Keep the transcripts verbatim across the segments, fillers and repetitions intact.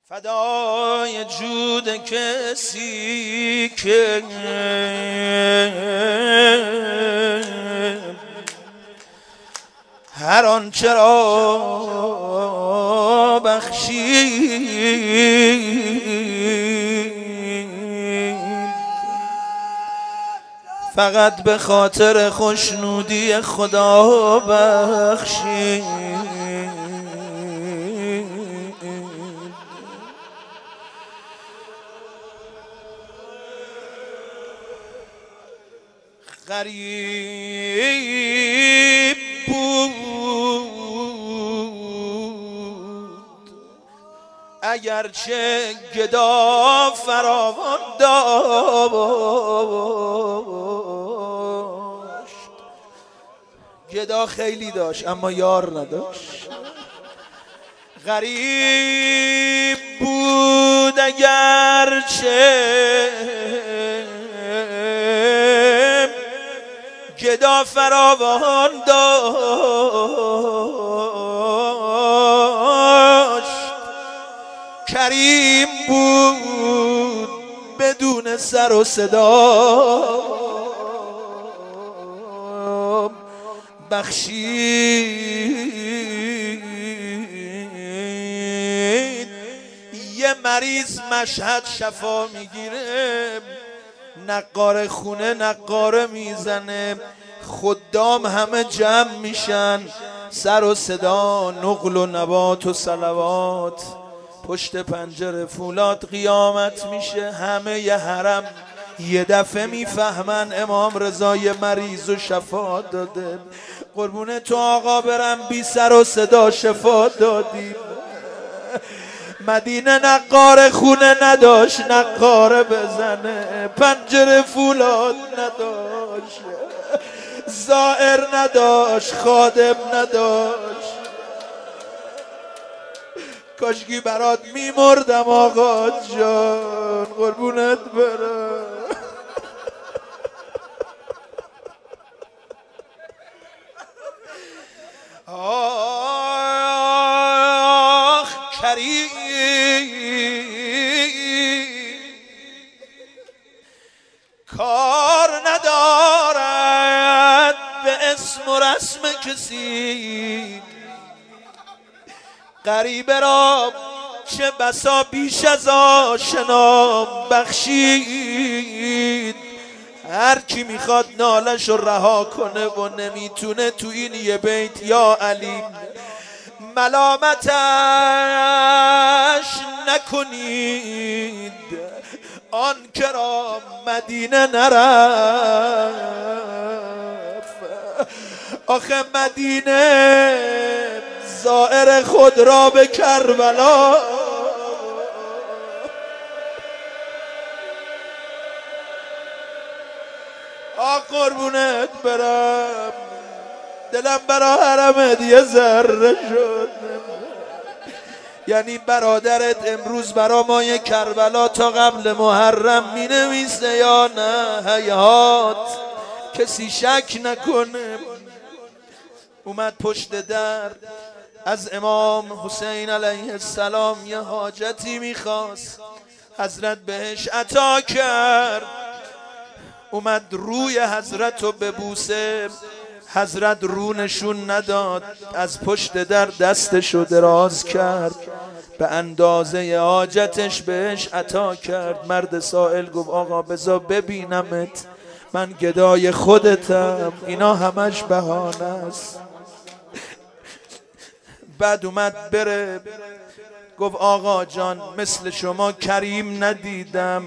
فدای جود کسی که هر آنچه را بخشید فقط به خاطر خوشنودی خدا بخشید. غریب بود اگرچه گدا فراوان داشت، گدا خیلی داشت اما یار نداشت. غریب بود اگرچه گدا فراوان داشت، کریم بود بدون سر و صدا بخشید. یه مریض مشهد شفا میگیره، نقاره خونه نقاره میزنه، خدام همه جمع میشن، سر و صدا نقل و نبات و صلوات، پشت پنجره فولاد قیامت میشه. همه ی حرم یه دفعه میفهمن امام رضا یه مریض و شفا داده. قربون تو آقا برم، بی سر و صدا شفا دادیم. مدینه نقاره خونه نداشت نقاره بزنه، پنجره فولاد نداشت، زائر نداشت، خادم نداشت. کاشکی برات میمردم آقا جان، قربونت برم. آخ کریم کار ندارد به اسم و رسم کسی، غریبه را چه بسا بیش از آشنا بخشید. هر کی میخواد نالش رو رها کنه و نمیتونه تو این یه بیت یا علی ملامتش نکنید، آن که را مدینه نرفت. آخه مدینه زائر خود را به کربلا آ قربونت برم، دلم برا حرمت یه ذره شد. یعنی برادرت امروز برا ما یه کربلا تا قبل محرم می نویسه یا نه؟ هیهات کسی شک نکنه. اومد پشت در از امام حسین علیه السلام یه حاجتی میخواست، حضرت بهش عطا کرد. اومد روی حضرت رو ببوسه، حضرت رو نشون نداد، از پشت در دستش رو دراز کرد، به اندازه حاجتش بهش عطا کرد. مرد سائل گفت آقا بذار ببینمت، من گدای خودتم، اینا همش بهانه است. بعد اومد بره، گفت آقا جان مثل شما کریم ندیدم.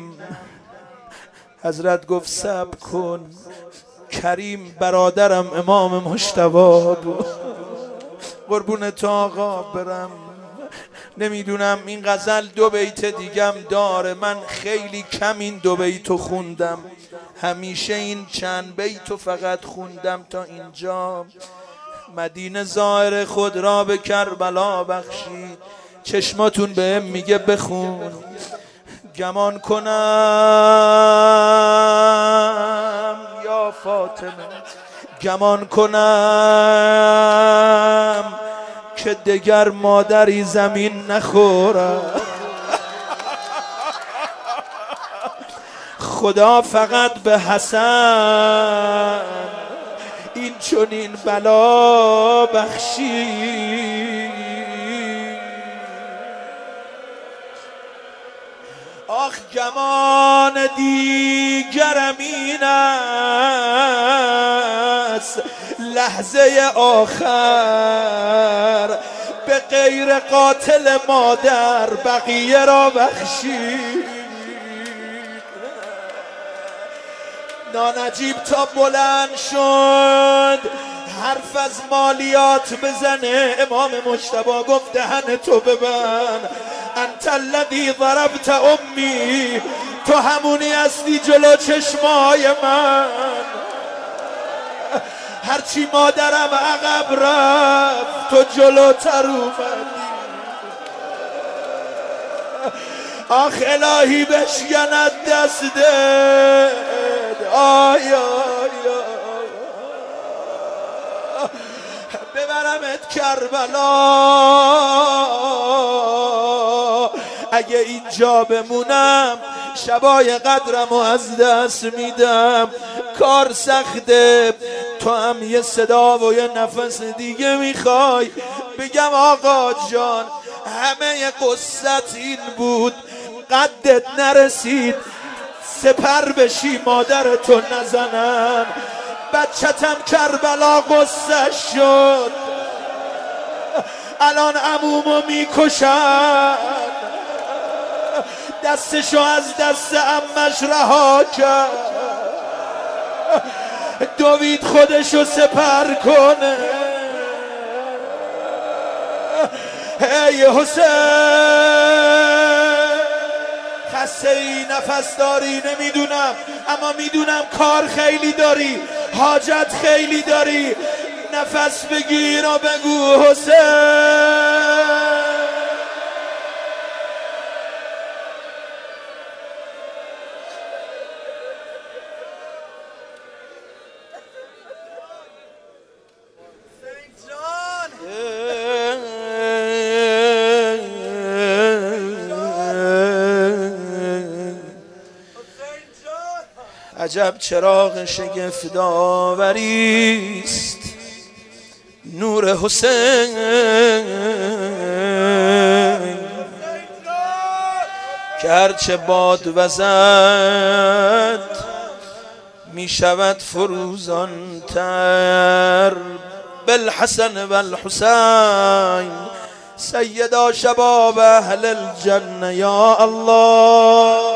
حضرت گفت صبر کن، کریم برادرم امام مجتبی بود. قربون تو آقا برم. نمیدونم این غزل دو بیت دیگم داره، من خیلی کم این دو بیتو خوندم، همیشه این چند بیتو فقط خوندم تا اینجا. مدینه زائر خود را به کربلا بخشید. چشماتون بهم میگه بخون. گمان کنم یا فاطمه، گمان کنم که دگر مادری زمین نخورم. خدا فقط به حسن این چنین بلا بخشی. آخ گمان دیگرم این است لحظه آخر به غیر قاتل مادر بقیه را بخشید. نانجیب تا بلند شد حرف از مالیات بزنه، امام مجتبی گفت دهن تو ببند. انت الذی ضربت امی، تو همونی هستی جلو چشمای من. هرچی مادرم عقب رفت تو جلوتر اومدی. آخ الهی بشکند دستت، آیا آیا ببرمت کربلا. اگه اینجا بمونم شبای قدرمو از دست میدم. کار سخته، تو هم یه صدا و یه نفس دیگه میخوای. بگم آقا جان همه قصت این بود قدت نرسید سپر بشی مادرتو نزنن. بچتم کربلا قصه شد، الان عمومو میکشن. دستشو از دست عمش رها کرد، دوید خودشو سپر کنه. ای حسین خسته ای نفس داری نمیدونم، اما میدونم کار خیلی داری، حاجت خیلی داری. نفس بگیر و بگو حسین. عجب چراغ شگفت آوریست نور حسین. که هرچه باد وزد می شود فروزان تر. بالحسن والحسین سیدا شباب اهل الجنه یا الله.